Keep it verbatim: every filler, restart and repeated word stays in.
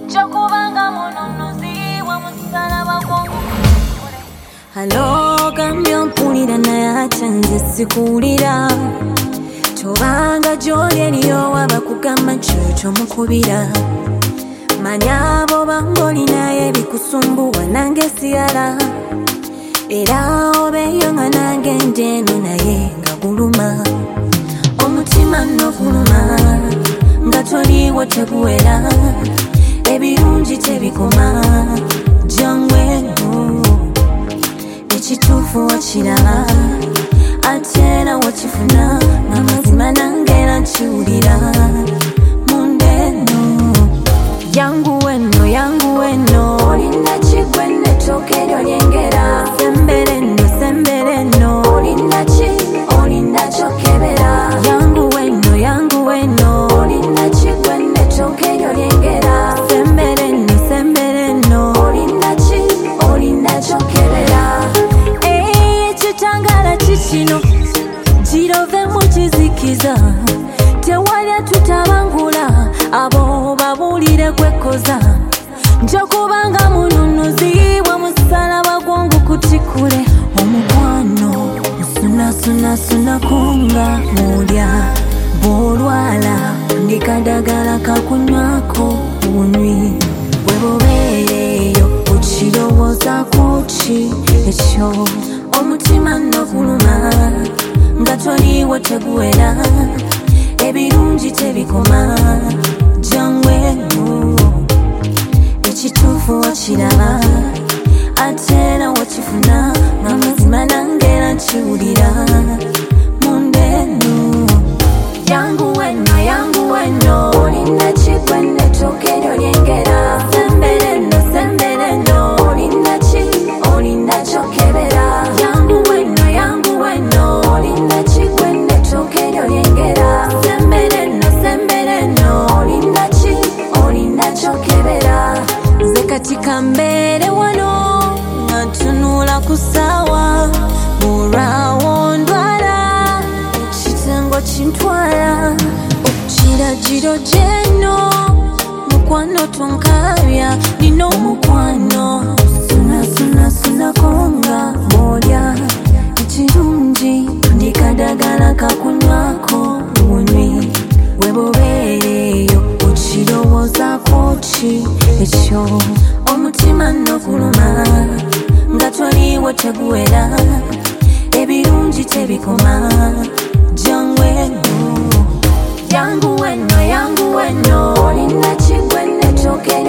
Chokubanga mununuzi wa musalaba gwangu. Hello, gambyo mpulira naye ate nze sikulira. Tobanga gy'oli eriyo wabakugamba kyekyo mukubira. Manya abo bangoli naye bikusumbuwa nange siyala. Era obeeyo nga nange njeeno naye nga guluma. Omutima nno guluma nga toliiwo teguwera. Ebirungi tebikoma jangu eno. Ekituufu wakiraba ate era wakifuna ng'amazima nange era nkiwulira munda eno. Yangu eno, yangu eno, olina kigwe n'ettooke eryo lyengera. Sembere nno, sembere nno, olina ki, olina kyokebera. Yangu eno, yangu eno, olina kigwe n'ettooke eryo lyengera. Sembere nno, sembere nno, olina ki, olina kyokebera. Eee, ekitangala kikino girove mu kizikiza. Tewalya tutabangula abo babuulire kwekoza. Njokubanga mununuzi wa musalaba gwangu kutikule. Omukwano nsunasuna kunga mulya bw'olwala ndikadagala kakunywako bunywi. Bwe bubeereyo okirowoozaako ki ekyo. Omutima nno guluma nga toliiwo teguwera. Ebirungi tebikoma jangu eno. Ekituufu wakiraba ate era wakifuna ng'amazima nange era nkiwulira munda eno. Yangu eno, yangu eno, olina kigwe n'ettooke eryo lyengera. Sembere nno, sembere nno, olina ki, olina kyokebera. Yangu eno, yangu eno, olina kigwe n'ettooke eryo lyengera. Sembere nno, sembere nno, olina ki, olina kyokebera. Nze kati kambeere wano nga ntunula ku ssaawa olwawo ndwala ekitengo kintwala. Okiragiro gy'eno mukwano tonkabya nina omukwano. Sunasunasunako nga bw'olya ekirungi ndikadagala kakunywako bunywi. Bwe bubeereyo okirowoozaako ki ekyo. Omutima nno guluma nga toliiwo teguwera. Ebirungi tebikoma jangu eno. Yangu eno, yangu eno, olina kigwe n'ettooke